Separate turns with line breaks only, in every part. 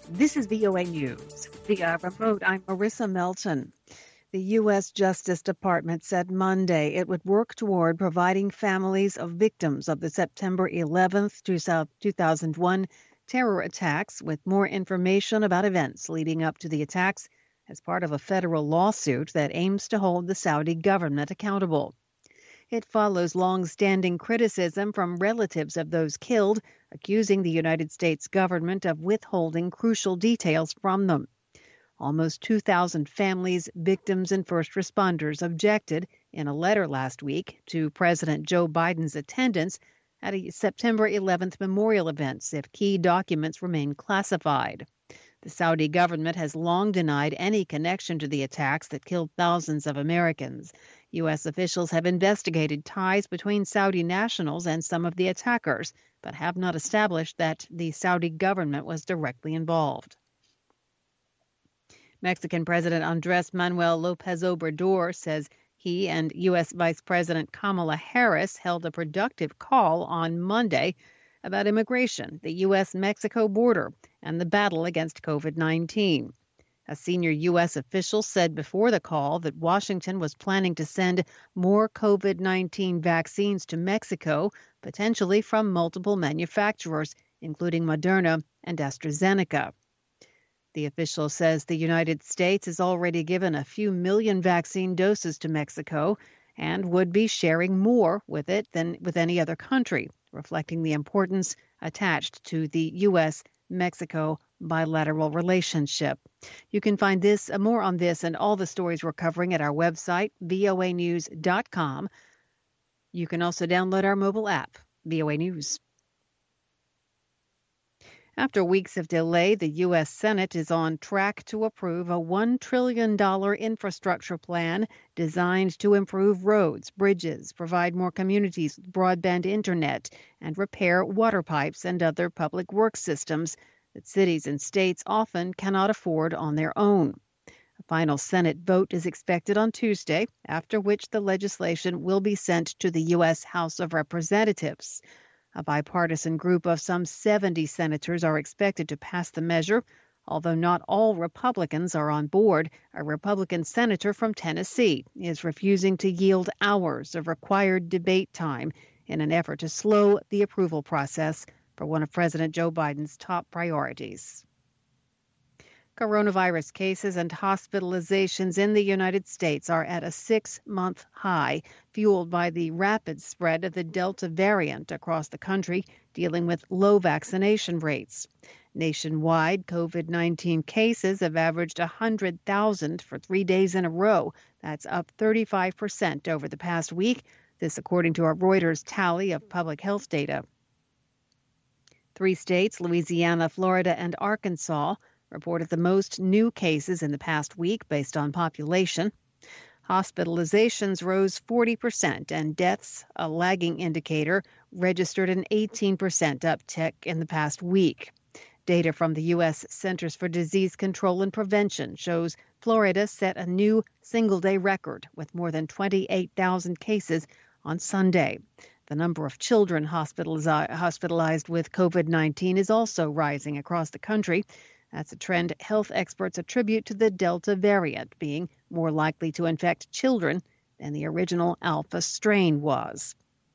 This is VOA News. Via remote, I'm Marissa Melton. The U.S. Justice Department said Monday it would work toward providing families of victims of the September 11th, 2001 terror attacks with more information about events leading up to the attacks as part of a federal lawsuit that aims to hold the Saudi government accountable. It follows long-standing criticism from relatives of those killed, accusing the United States government of withholding crucial details from them. Almost 2,000 families, victims, and first responders objected in a letter last week to President Joe Biden's attendance at a September 11th memorial events if key documents remain classified. The Saudi government has long denied any connection to the attacks that killed thousands of Americans. U.S. officials have investigated ties between Saudi nationals and some of the attackers, but have not established that the Saudi government was directly involved. Mexican President Andrés Manuel López Obrador says he and U.S. Vice President Kamala Harris held a productive call on Monday about immigration, the U.S.-Mexico border, and the battle against COVID-19. A senior U.S. official said before the call that Washington was planning to send more COVID-19 vaccines to Mexico, potentially from multiple manufacturers, including Moderna and AstraZeneca. The official says the United States has already given a few million vaccine doses to Mexico and would be sharing more with it than with any other country, reflecting the importance attached to the U.S.-Mexico bilateral relationship. You can find more on this and all the stories we're covering at our website, voanews.com. You can also download our mobile app, VOA News. After weeks of delay, the U.S. Senate is on track to approve a $1 trillion infrastructure plan designed to improve roads, bridges, provide more communities with broadband internet, and repair water pipes and other public works systems that cities and states often cannot afford on their own. A final Senate vote is expected on Tuesday, after which the legislation will be sent to the U.S. House of Representatives. A bipartisan group of some 70 senators are expected to pass the measure, although not all Republicans are on board. A Republican senator from Tennessee is refusing to yield hours of required debate time in an effort to slow the approval process for one of President Joe Biden's top priorities. Coronavirus cases and hospitalizations in the United States are at a 6-month high, fueled by the rapid spread of the Delta variant across the country, dealing with low vaccination rates. Nationwide, COVID-19 cases have averaged 100,000 for 3 days in a row. That's up 35% over the past week. This according to a Reuters tally of public health data. 3 states, Louisiana, Florida, and Arkansas, reported the most new cases in the past week based on population. Hospitalizations rose 40% and deaths, a lagging indicator, registered an 18% uptick in the past week. Data from the U.S. Centers for Disease Control and Prevention shows Florida set a new single-day record with more than 28,000 cases on Sunday. The number of children hospitalized with COVID-19 is also rising across the country. That's a trend health experts attribute to the Delta variant being more likely to infect children than the original Alpha strain was.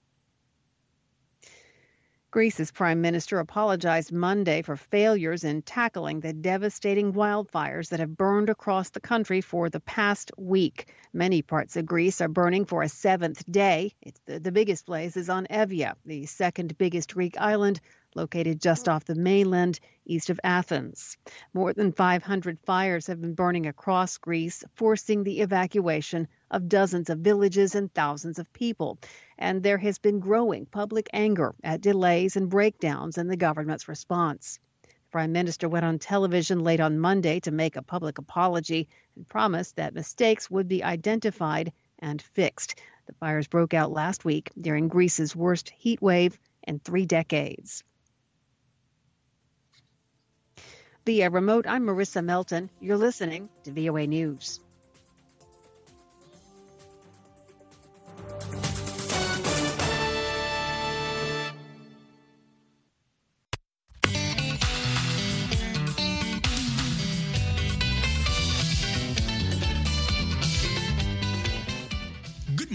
Greece's prime minister apologized Monday for failures in tackling the devastating wildfires that have burned across the country for the past week. Many parts of Greece are burning for a 7th day. The biggest place is on Evia, the second biggest Greek island, located just off the mainland east of Athens. More than 500 fires have been burning across Greece, forcing the evacuation of dozens of villages and thousands of people. And there has been growing public anger at delays and breakdowns in the government's response. The Prime Minister went on television late on Monday to make a public apology and promised that mistakes would be identified and fixed. The fires broke out last week during Greece's worst heat wave in 3 decades. Via remote, I'm Marissa Melton. You're listening to VOA News.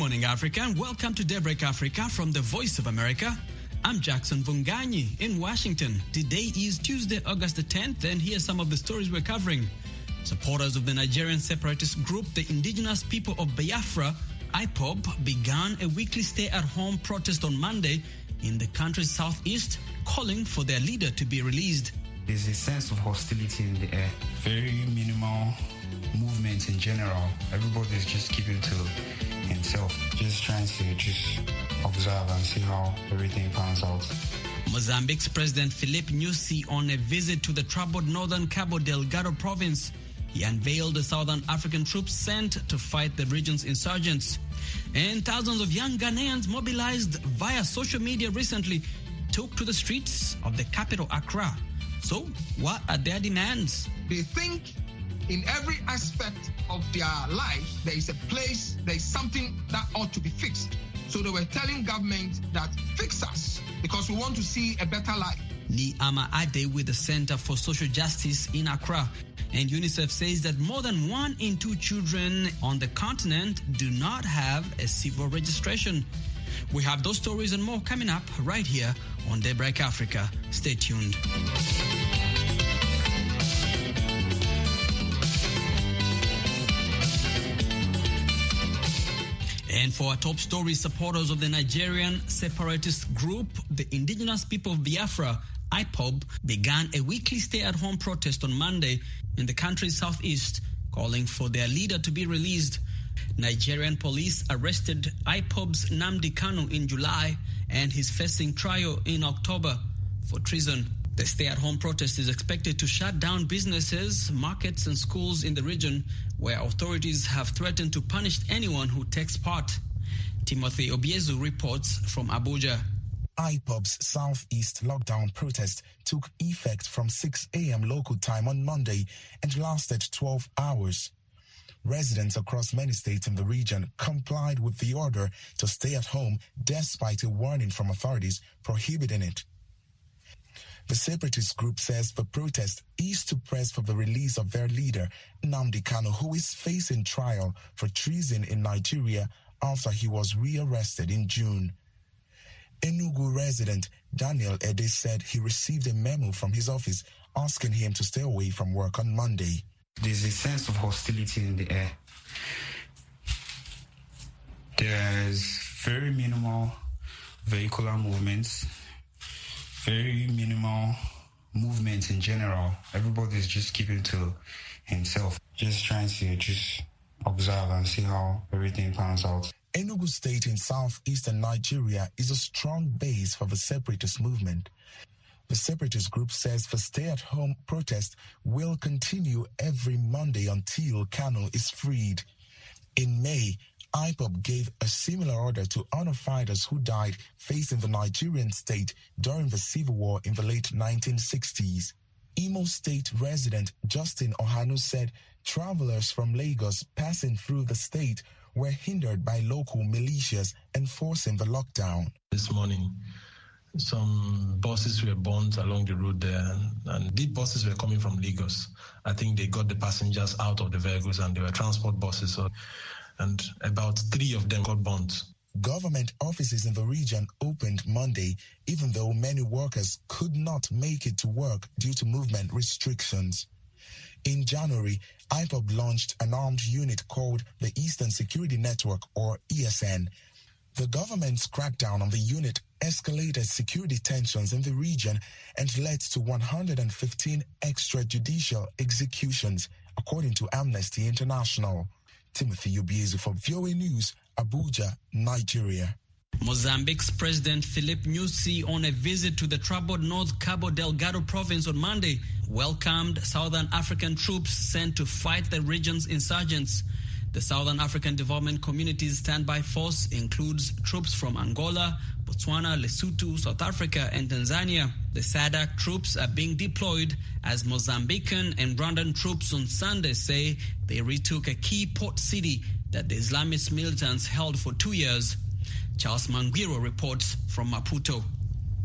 morning, Africa, and welcome to Daybreak Africa from the Voice of America. I'm Jackson Vunganyi in Washington. Today is Tuesday, August the 10th, and here's some of the stories we're covering. Supporters of the Nigerian separatist group, the Indigenous People of Biafra, IPOB, began a weekly stay-at-home protest on Monday in the country's southeast, calling for their leader to be released.
There's a sense of hostility in the air. Very minimal movement in general. Everybody's just keeping to himself. Just trying to observe and see how everything pans out.
Mozambique's President Filipe Nyusi, on a visit to the troubled northern Cabo Delgado province, he unveiled the Southern African troops sent to fight the region's insurgents. And thousands of young Ghanaians mobilized via social media recently took to the streets of the capital, Accra. So, what are their demands?
They think in every aspect of their life, there is a place, there is something that ought to be fixed. So they were telling government that fix us because we want to see a better life.
Niama Ade with the Center for Social Justice in Accra. And UNICEF says that more than 1 in 2 children on the continent do not have a civil registration. We have those stories and more coming up right here on Daybreak Africa. Stay tuned. And for our top story, supporters of the Nigerian separatist group, the Indigenous People of Biafra, IPOB, began a weekly stay-at-home protest on Monday in the country's southeast, calling for their leader to be released. Nigerian police arrested IPOB's Nnamdi Kanu in July, and he's facing trial in October for treason. The stay-at-home protest is expected to shut down businesses, markets, and schools in the region, where authorities have threatened to punish anyone who takes part. Timothy Obiezu reports from Abuja.
IPOB's Southeast lockdown protest took effect from 6 a.m. local time on Monday and lasted 12 hours. Residents across many states in the region complied with the order to stay at home despite a warning from authorities prohibiting it. The separatist group says the protest is to press for the release of their leader, Nnamdi Kanu, who is facing trial for treason in Nigeria after he was rearrested in June. Enugu resident Daniel Ede said he received a memo from his office asking him to stay away from work on Monday.
There's a sense of hostility in the air. There's very minimal vehicular movements, very minimal movement in general. Everybody's just keeping to himself, just trying to observe and see how everything pans out.
Enugu State in southeastern Nigeria is a strong base for the separatist movement. The separatist group says the stay-at-home protest will continue every Monday until Kanu is freed. In May, IPOB gave a similar order to honor fighters who died facing the Nigerian state during the civil war in the late 1960s. Imo State resident Justin Ohanu said travelers from Lagos passing through the state were hindered by local militias enforcing the lockdown.
This morning, some buses were burnt along the road there, and these buses were coming from Lagos. I think they got the passengers out of the vehicles, and they were transport buses, and about 3 of them got burnt.
Government offices in the region opened Monday, even though many workers could not make it to work due to movement restrictions. In January, IPOB launched an armed unit called the Eastern Security Network, or ESN. The government's crackdown on the unit escalated security tensions in the region and led to 115 extrajudicial executions, according to Amnesty International. Timothy Obiezu for VOA News, Abuja, Nigeria.
Mozambique's President Filipe Nyusi, on a visit to the troubled North Cabo Delgado province on Monday, welcomed Southern African troops sent to fight the region's insurgents. The Southern African Development Community's standby force includes troops from Angola, Botswana, Lesotho, South Africa, and Tanzania. The SADC troops are being deployed as Mozambican and Rwandan troops on Sunday say they retook a key port city that the Islamist militants held for 2 years. Charles Mangwiro reports from Maputo.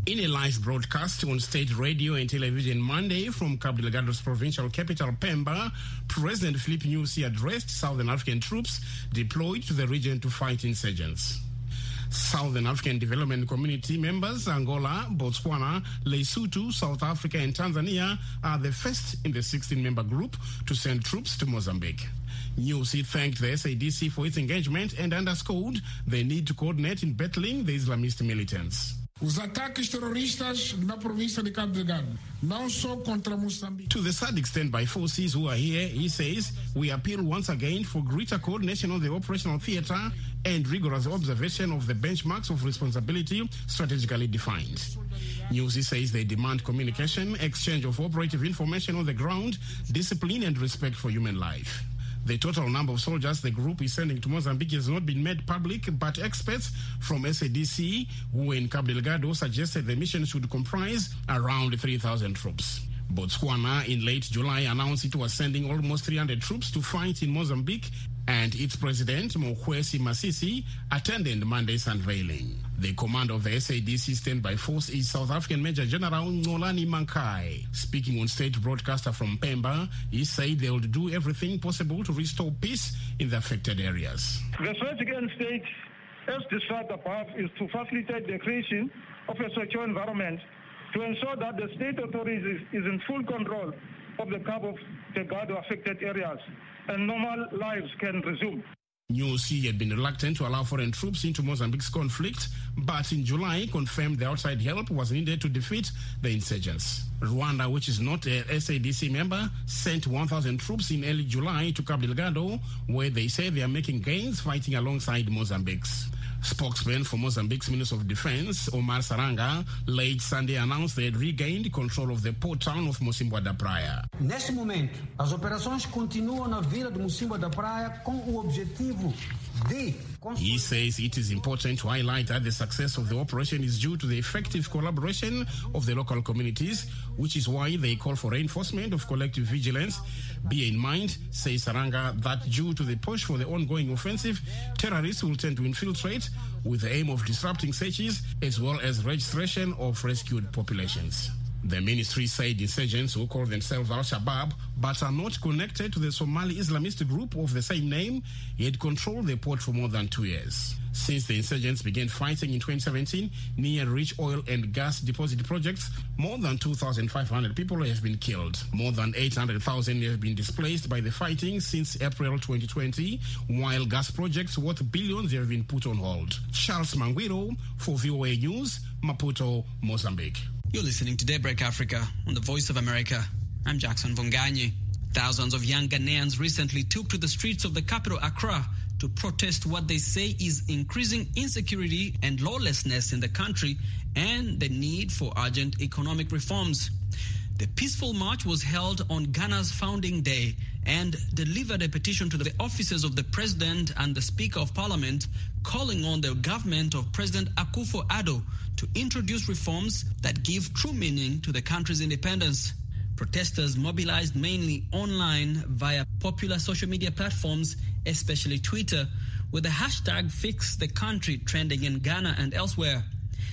In a live broadcast on state radio and television Monday from Cabo Delgado's provincial capital, Pemba, President Filipe Nyusi addressed Southern African troops deployed to the region to fight insurgents. Southern African Development Community members, Angola, Botswana, Lesotho, South Africa and Tanzania are the first in the 16-member group to send troops to Mozambique. Nyusi thanked the SADC for its engagement and underscored the need to coordinate in battling the Islamist militants.
Os ataques terroristas na província de Cabo Delgado, não só contra Moçambique.
To the SADC standby forces who are here, he says, we appeal once again for greater coordination of the operational theatre and rigorous observation of the benchmarks of responsibility strategically defined. Nyusi says they demand communication, exchange of operative information on the ground, discipline and respect for human life. The total number of soldiers the group is sending to Mozambique has not been made public, but experts from SADC, who in Cabo Delgado, suggested the mission should comprise around 3,000 troops. Botswana in late July announced it was sending almost 300 troops to fight in Mozambique, and its president, Mokgweetsi Masisi, attended Monday's unveiling. The commander of the SADC standby force is South African Major General Nolani Mankai. Speaking on state broadcaster from Pemba, he said they will do everything possible to restore peace in the affected areas.
The strategic end state, as described above, is to facilitate the creation of a secure environment to ensure that the state authorities is in full control of the Cabo Delgado affected areas and normal lives can resume.
Nyusi had been reluctant to allow foreign troops into Mozambique's conflict, but in July confirmed the outside help was needed to defeat the insurgents. Rwanda, which is not a SADC member, sent 1,000 troops in early July to Cabo Delgado, where they say they are making gains fighting alongside Mozambique's. Spokesman for Mozambique's Minister of Defense, Omar Saranga, late Sunday announced they had regained control of the port town of Mocimboa da Praia.
Neste momento, as operações continuam na vila de Mocimboa da Praia com o objetivo de...
He says it is important to highlight that the success of the operation is due to the effective collaboration of the local communities, which is why they call for reinforcement of collective vigilance. Bear in mind, says Saranga, that due to the push for the ongoing offensive, terrorists will tend to infiltrate with the aim of disrupting searches as well as registration of rescued populations. The ministry said insurgents who call themselves Al-Shabaab but are not connected to the Somali Islamist group of the same name had controlled the port for more than 2 years. Since the insurgents began fighting in 2017 near rich oil and gas deposit projects, more than 2,500 people have been killed. More than 800,000 have been displaced by the fighting since April 2020, while gas projects worth billions have been put on hold. Charles Manguiro for VOA News, Maputo, Mozambique.
You're listening to Daybreak Africa on the Voice of America. I'm Jackson Vonganyi. Thousands of young Ghanaians recently took to the streets of the capital, Accra, to protest what they say is increasing insecurity and lawlessness in the country and the need for urgent economic reforms. The peaceful march was held on Ghana's founding day and delivered a petition to the offices of the President and the Speaker of Parliament, calling on the government of President Akufo-Addo to introduce reforms that give true meaning to the country's independence. Protesters mobilized mainly online via popular social media platforms, especially Twitter, with the hashtag #FixTheCountry trending in Ghana and elsewhere.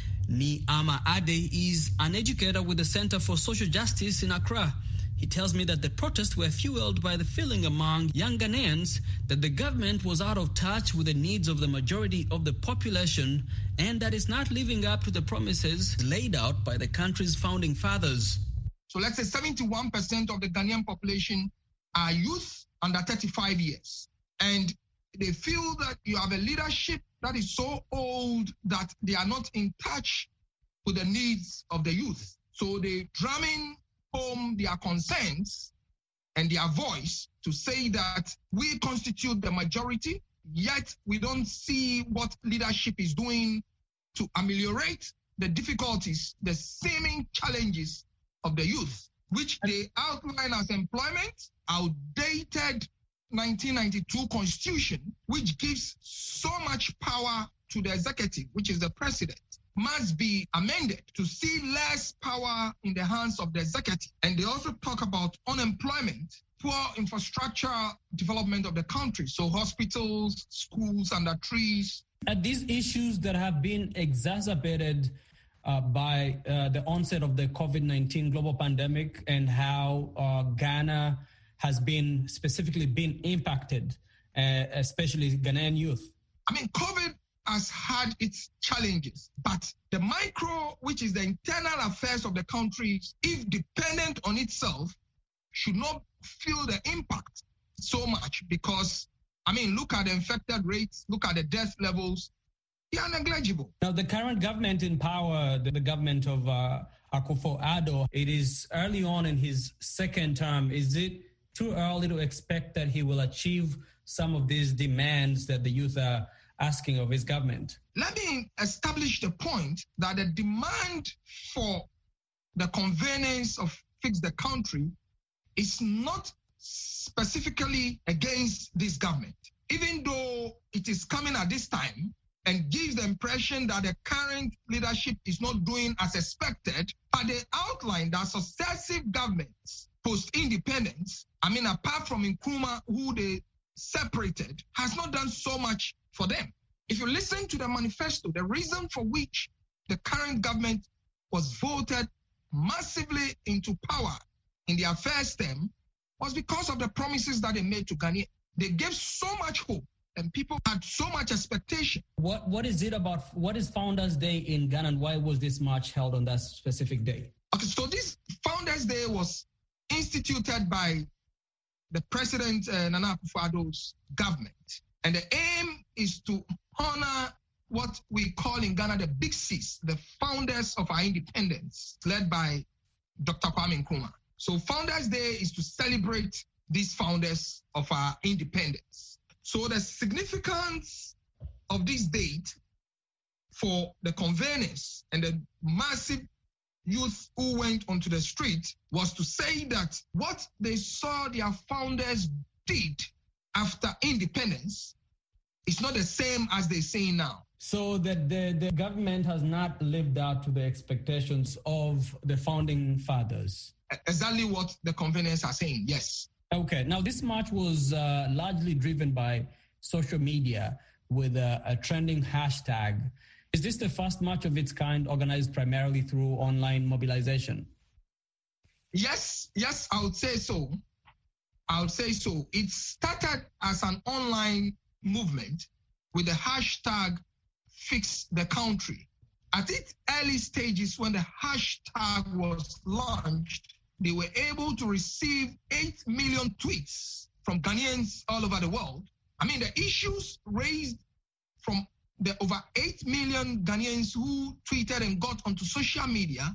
Ni Ama Ade is an educator with the Center for Social Justice in Accra. He tells me that the protests were fueled by the feeling among young Ghanaians that the government was out of touch with the needs of the majority of the population and that it's not living up to the promises laid out by the country's founding fathers.
So let's say 71% of the Ghanaian population are youth under 35 years. And they feel that you have a leadership that is so old that they are not in touch with the needs of the youth. So they drumming home their concerns and their voice to say that we constitute the majority, yet we don't see what leadership is doing to ameliorate the difficulties, the seeming challenges of the youth, which they outline as employment, outdated 1992 constitution, which gives so much power to the executive, which is the president, must be amended to see less power in the hands of the executive. And they also talk about unemployment, poor infrastructure development of the country, so hospitals, schools under trees.
Are these issues that have been exacerbated
by the onset of the COVID-19 global pandemic and how Ghana has been specifically been impacted, especially Ghanaian youth?
I mean, COVID has had its challenges, but the micro, which is the internal affairs of the country, if dependent on itself, should not feel the impact so much because, I mean, look at the infected rates, look at the death levels, they are negligible.
Now, the current government in power, the government of Akufo-Addo, it is early on in his second term. Is it too early to expect that he will achieve some of these demands that the youth are asking of his government?
Let me establish the point that the demand for the convenience of Fix the Country is not specifically against this government, even though it is coming at this time and gives the impression that the current leadership is not doing as expected, but they outline that successive governments post-independence, I mean, apart from Nkrumah, who they separated, has not done so much for them. If you listen to the manifesto, the reason for which the current government was voted massively into power in their first term was because of the promises that they made to Ghanaians. They gave so much hope and people had so much expectation.
What is Founders Day in Ghana and why was this march held on that specific day?
Okay, so this Founders Day was instituted by the President Nana Akufo-Addo's government. And the aim is to honor what we call in Ghana the Big Cs, the founders of our independence, led by Dr. Kwame Nkrumah. So Founders Day is to celebrate these founders of our independence. So the significance of this date for the convenience and the massive youth who went onto the street was to say that what they saw their founders did after independence is not the same as they say now.
So that the government has not lived up to the expectations of the founding fathers.
Exactly what the conveners are saying, yes.
Okay, now this march was largely driven by social media with a trending hashtag. Is this the first march of its kind organized primarily through online mobilization?
Yes, I would say so. It started as an online movement with the hashtag Fix the Country. At its early stages, when the hashtag was launched, they were able to receive 8 million tweets from Ghanaians all over the world. I mean, the issues raised from the over 8 million Ghanaians who tweeted and got onto social media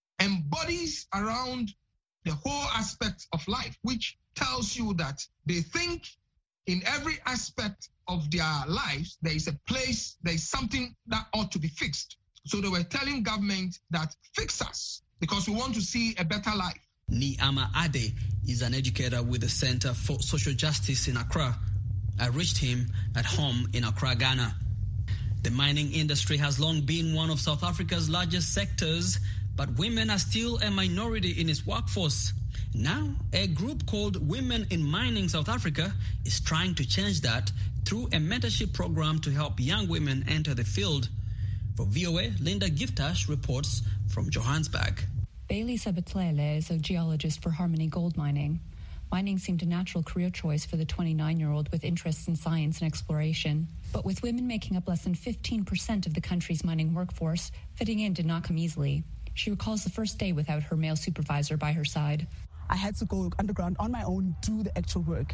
embodies around the whole aspect of life, which tells you that they think in every aspect of their lives, there is a place, there is something that ought to be fixed. So they were telling government that fix us because we want to see a better life.
Niama Ade is an educator with the Center for Social Justice in Accra. I reached him at home in Accra, Ghana. The mining industry has long been one of South Africa's largest sectors, but women are still a minority in its workforce. Now, a group called Women in Mining South Africa is trying to change that through a mentorship program to help young women enter the field. For VOA, Linda Giftash reports from Johannesburg.
Bailey Sebetlele is a geologist for Harmony Gold Mining. Mining seemed a natural career choice for the 29-year-old with interests in science and exploration. But with women making up less than 15% of the country's mining workforce, fitting in did not come easily. She recalls the first day without her male supervisor by her side.
I had to go underground on my own, do the actual work.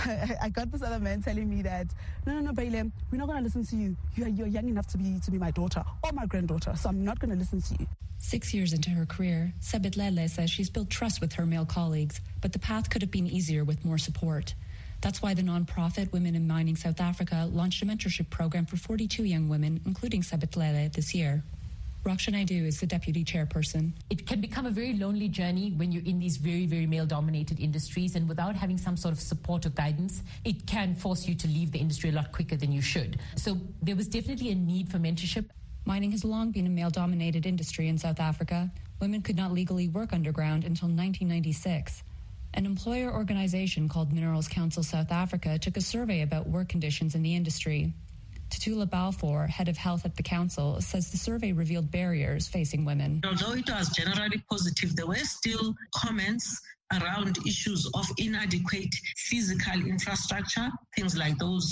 I got this other man telling me that, no, Bailey, we're not going to listen to you. You're young enough to be my daughter or my granddaughter, so I'm not going to listen to you.
6 years into her career, Sebetlele says she's built trust with her male colleagues, but the path could have been easier with more support. That's why the nonprofit Women in Mining South Africa launched a mentorship program for 42 young women, including Sebetlele, this year. Raksha Naidu is the deputy chairperson.
It can become a very lonely journey when you're in these very, very male-dominated industries, and without having some sort of support or guidance, it can force you to leave the industry a lot quicker than you should. So there was definitely a need for mentorship.
Mining has long been a male-dominated industry in South Africa. Women could not legally work underground until 1996. An employer organization called Minerals Council South Africa took a survey about work conditions in the industry. Tatula Balfour, head of health at the council, says the survey revealed barriers facing women.
Although it was generally positive, there were still comments around issues of inadequate physical infrastructure, things like those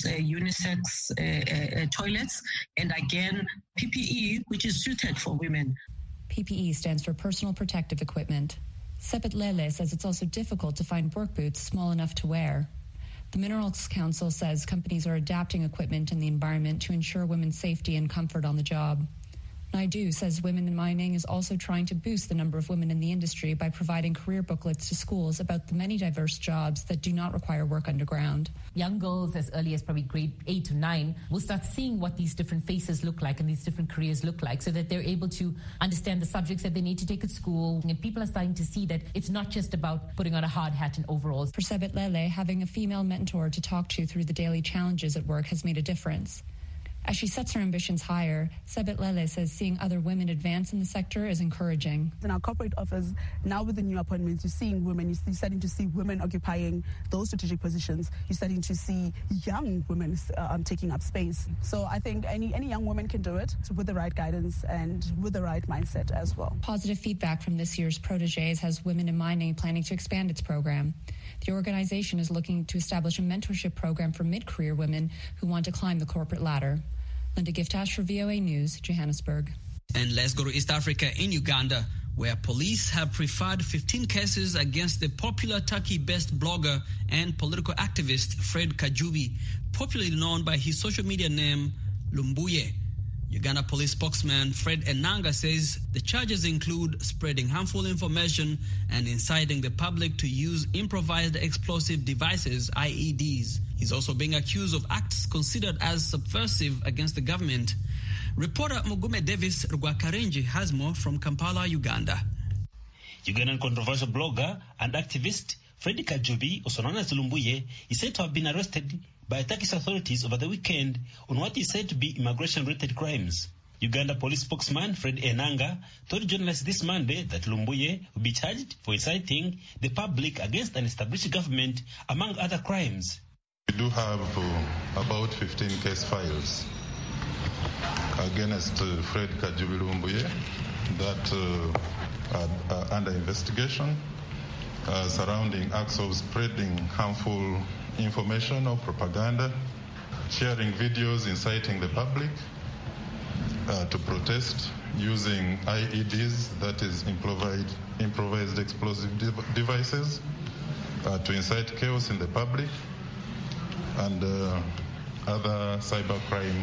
unisex toilets, and again, PPE, which is suited for women.
PPE stands for personal protective equipment. Sepet Lele says it's also difficult to find work boots small enough to wear. The Minerals Council says companies are adapting equipment and the environment to ensure women's safety and comfort on the job. Naidu says Women in Mining is also trying to boost the number of women in the industry by providing career booklets to schools about the many diverse jobs that do not require work underground.
Young girls as early as probably grade 8 to 9 will start seeing what these different faces look like and these different careers look like so that they're able to understand the subjects that they need to take at school. And people are starting to see that it's not just about putting on a hard hat and overalls.
For Sebet Lele, having a female mentor to talk to through the daily challenges at work has made a difference. As she sets her ambitions higher, Sebet Lele says seeing other women advance in the sector is encouraging.
In our corporate office, now with the new appointments, you're seeing women, you're starting to see women occupying those strategic positions. You're starting to see young women taking up space. So I think any young woman can do it with the right guidance and with the right mindset as well.
Positive feedback from this year's Protégés has Women in Mining planning to expand its program. The organization is looking to establish a mentorship program for mid-career women who want to climb the corporate ladder. Linda Giftash for VOA News, Johannesburg.
And let's go to East Africa in Uganda, where police have preferred 15 cases against the popular Turkey-based blogger and political activist Fred Kajubi, popularly known by his social media name Lumbuye. Uganda police spokesman Fred Enanga says the charges include spreading harmful information and inciting the public to use improvised explosive devices, IEDs. He's also being accused of acts considered as subversive against the government. Reporter Mugume Davis Rwakarenji has more from Kampala, Uganda.
Ugandan controversial blogger and activist Fred Kajubi, also known as Lumbuye, is said to have been arrested by Turkish authorities over the weekend on what is said to be immigration-related crimes. Uganda police spokesman Fred Enanga told journalists this Monday that Lumbuye will be charged for inciting the public against an established government, among other crimes.
We do have about 15 case files against Fred Kajubi Lumbuye that are under investigation surrounding acts of spreading harmful information or propaganda, sharing videos inciting the public to protest using IEDs, that is improvised explosive devices, to incite chaos in the public, and other cyber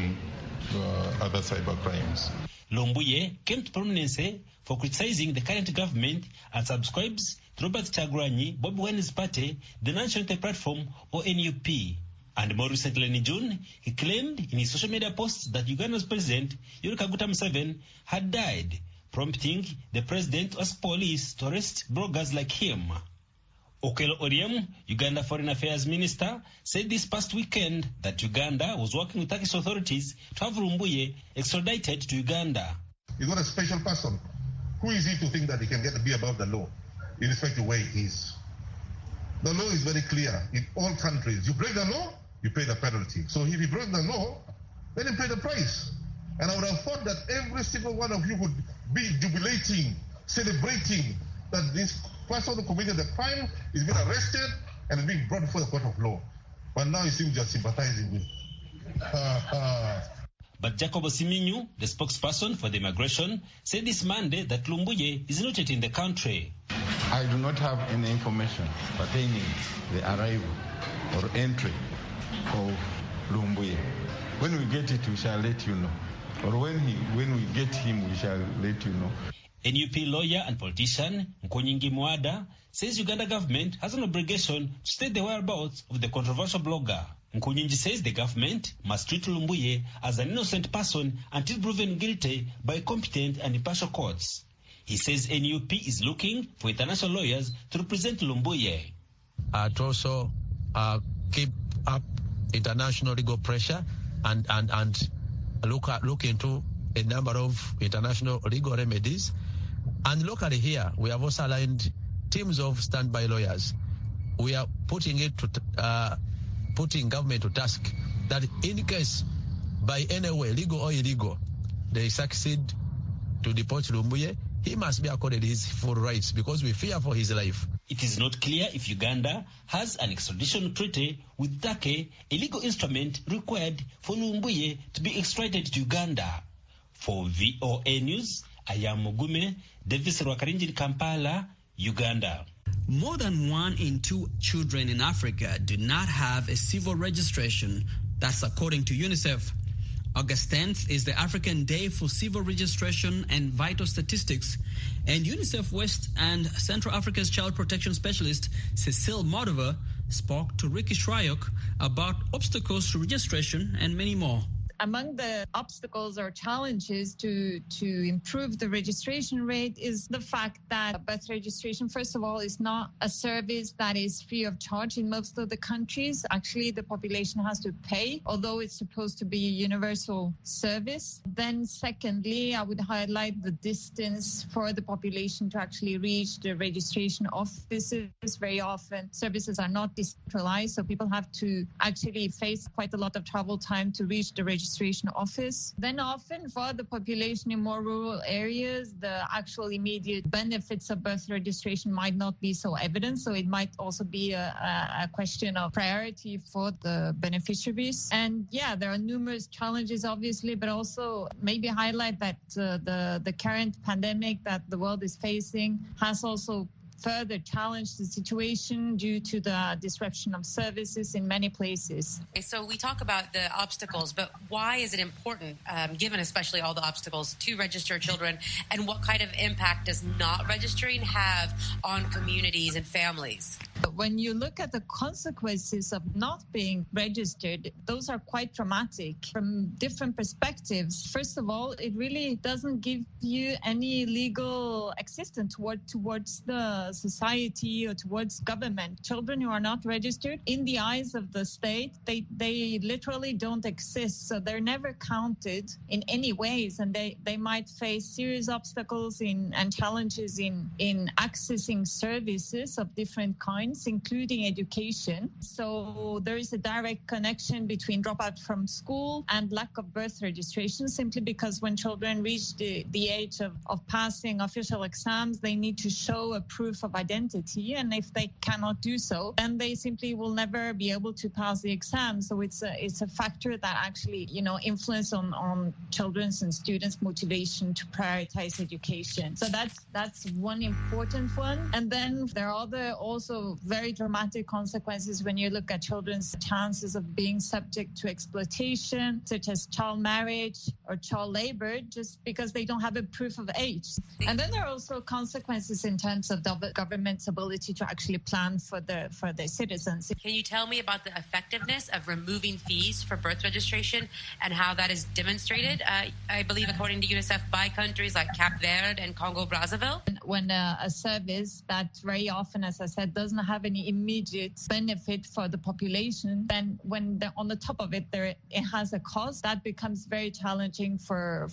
crimes.
Lumbuye came to prominence for criticizing the current government and subscribes to Robert Kyagulanyi, Bobi Wine's party, the National Unity Platform, or NUP. And more recently in June, he claimed in his social media posts that Uganda's president, Yoweri Kaguta Museveni, had died, prompting the president to ask police to arrest bloggers like him. Okello Oryem, Uganda Foreign Affairs Minister, said this past weekend that Uganda was working with Turkish authorities to have Lumbuye extradited to Uganda.
He's not a special person. Who is he to think that he can get to be above the law, irrespective of where he is? The law is very clear in all countries. You break the law, you pay the penalty. So if you break the law, then you pay the price. And I would have thought that every single one of you would be jubilating, celebrating that this person who committed the crime is being arrested and is being brought before the court of law. But now you seem just sympathizing with.
But Jacob Osiminyu, the spokesperson for the immigration, said this Monday that Lumbuye is not yet in the country.
I do not have any information pertaining the arrival or entry of Lumbuye. When we get it, we shall let you know. Or when we get him, we shall let you know.
NUP lawyer and politician Nkonyingi Mwada says Uganda government has an obligation to state the whereabouts of the controversial blogger. Nkonyingi says the government must treat Lumbuye as an innocent person until proven guilty by competent and impartial courts. He says NUP is looking for international lawyers to represent Lumbuye.
To also keep up international legal pressure and look into a number of international legal remedies. And locally here, we have also aligned teams of standby lawyers. We are putting government to task that in case by any way, legal or illegal, they succeed to deport Lumbuye, he must be accorded his full rights because we fear for his life.
It is not clear if Uganda has an extradition treaty with Turkey, a legal instrument required for Lumbuye to be extradited to Uganda. For VOA News, I am Mugume, Davis Rwakarinjiri, Kampala, Uganda.
More than 1 in 2 children in Africa do not have a civil registration. That's according to UNICEF. August 10th is the African Day for Civil Registration and Vital Statistics, and UNICEF West and Central Africa's child protection specialist Cecile Modova spoke to Ricky Shryock about obstacles to registration and many more.
Among the obstacles or challenges to improve the registration rate is the fact that birth registration, first of all, is not a service that is free of charge in most of the countries. Actually, the population has to pay, although it's supposed to be a universal service. Then secondly, I would highlight the distance for the population to actually reach the registration offices. Very often, services are not decentralized, so people have to actually face quite a lot of travel time to reach the registration office. Then often for the population in more rural areas, the actual immediate benefits of birth registration might not be so evident. So it might also be a question of priority for the beneficiaries. And yeah, there are numerous challenges, obviously, but also maybe highlight that the current pandemic that the world is facing has also further challenge the situation due to the disruption of services in many places.
So we talk about the obstacles, but why is it important, given especially all the obstacles, to register children, and what kind of impact does not registering have on communities and families?
When you look at the consequences of not being registered, those are quite dramatic from different perspectives. First of all, it really doesn't give you any legal existence towards the society or towards government. Children who are not registered, in the eyes of the state, they literally don't exist. So they're never counted in any ways, and they might face serious obstacles and challenges in accessing services of different kinds, including education. So there is a direct connection between dropout from school and lack of birth registration, simply because when children reach the age of passing official exams, they need to show a proof of identity. And if they cannot do so, then they simply will never be able to pass the exam. So it's a factor that actually, influence on children's and students' motivation to prioritize education. So that's one important one. And then there are other also very dramatic consequences when you look at children's chances of being subject to exploitation, such as child marriage or child labor, just because they don't have a proof of age. And then there are also consequences in terms of the government's ability to actually plan for their citizens.
Can you tell me about the effectiveness of removing fees for birth registration and how that is demonstrated, I believe, according to UNICEF, by countries like Cape Verde and Congo-Brazzaville?
When a service that very often, as I said, doesn't have any immediate benefit for the population, then when on the top of it, it has a cost, that becomes very challenging for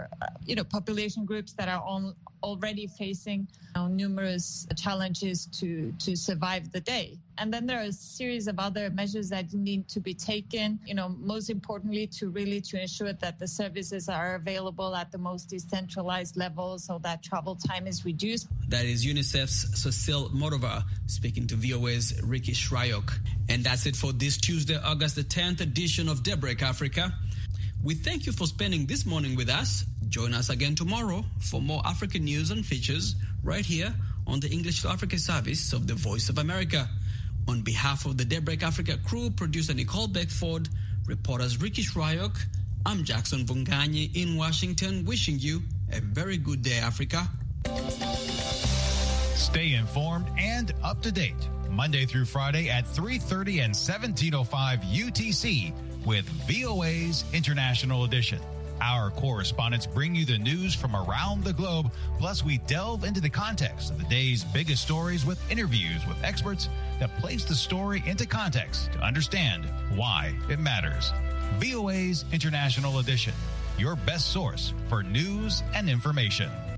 population groups that are already facing numerous challenges to survive the day. And then there are a series of other measures that need to be taken, most importantly to ensure that the services are available at the most decentralized level so that travel time is reduced.
That is UNICEF's Cecile Modova speaking to VOA's Ricky Shryock. And that's it for this Tuesday, August the 10th edition of Daybreak Africa. We thank you for spending this morning with us. Join us again tomorrow for more African news and features right here on the English to Africa service of the Voice of America. On behalf of the Daybreak Africa crew, producer Nicole Beckford, reporters Ricky Shryock, I'm Jackson Vunganyi in Washington, wishing you a very good day, Africa.
Stay informed and up to date Monday through Friday at 3:30 and 17:05 UTC with VOA's International Edition. Our correspondents bring you the news from around the globe, plus we delve into the context of the day's biggest stories with interviews with experts that place the story into context to understand why it matters. VOA's International Edition, your best source for news and information.